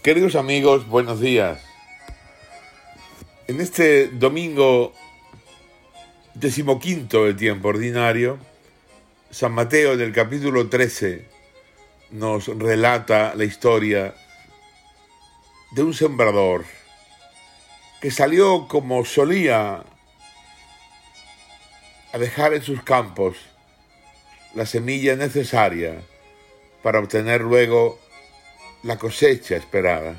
Queridos amigos, buenos días. En este domingo 15º del tiempo ordinario, San Mateo, en el capítulo 13, nos relata la historia de un sembrador que salió como solía a dejar en sus campos la semilla necesaria para obtener luego la cosecha esperada.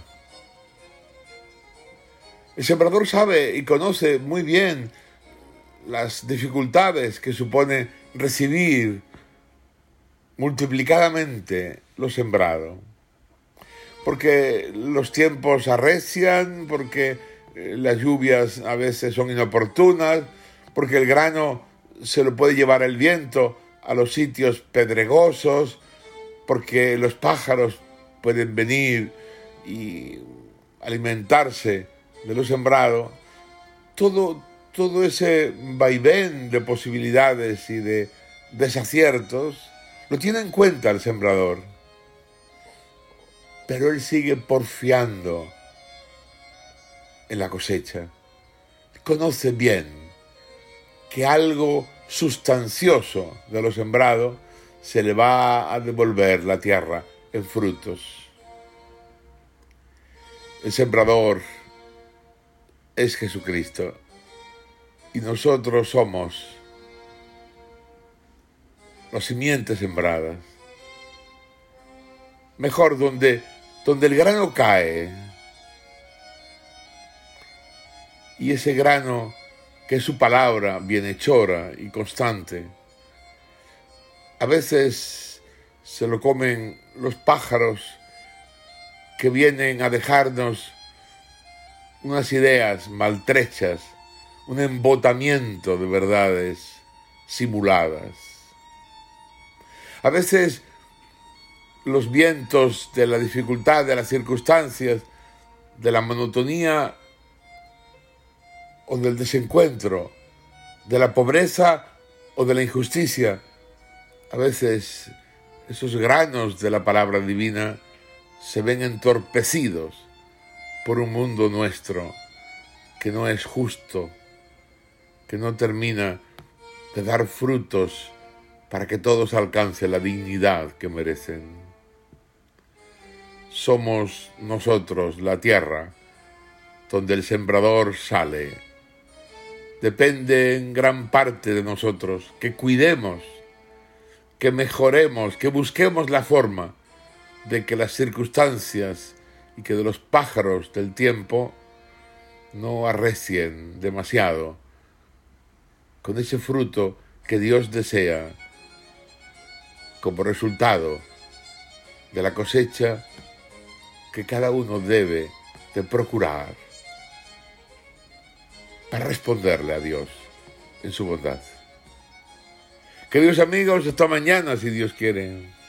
El sembrador sabe y conoce muy bien las dificultades que supone recibir multiplicadamente lo sembrado, porque los tiempos arrecian, porque las lluvias a veces son inoportunas, porque el grano se lo puede llevar el viento a los sitios pedregosos, porque los pájaros pueden venir y alimentarse de lo sembrado. Todo ese vaivén de posibilidades y de desaciertos lo tiene en cuenta el sembrador, pero él sigue porfiando en la cosecha. Conoce bien que algo sustancioso de lo sembrado se le va a devolver la tierra en frutos. El sembrador es Jesucristo y nosotros somos las simientes sembradas. Mejor donde el grano cae, y ese grano que es su palabra bienhechora y constante, a veces se lo comen los pájaros que vienen a dejarnos unas ideas maltrechas, un embotamiento de verdades simuladas. A veces los vientos de la dificultad, de las circunstancias, de la monotonía o del desencuentro, de la pobreza o de la injusticia, a veces esos granos de la palabra divina se ven entorpecidos por un mundo nuestro que no es justo, que no termina de dar frutos para que todos alcancen la dignidad que merecen. Somos nosotros la tierra donde el sembrador sale. Depende en gran parte de nosotros que cuidemos, que mejoremos, que busquemos la forma de que las circunstancias y que de los pájaros del tiempo no arrecien demasiado con ese fruto que Dios desea como resultado de la cosecha que cada uno debe de procurar para responderle a Dios en su bondad. Queridos amigos, hasta mañana si Dios quiere.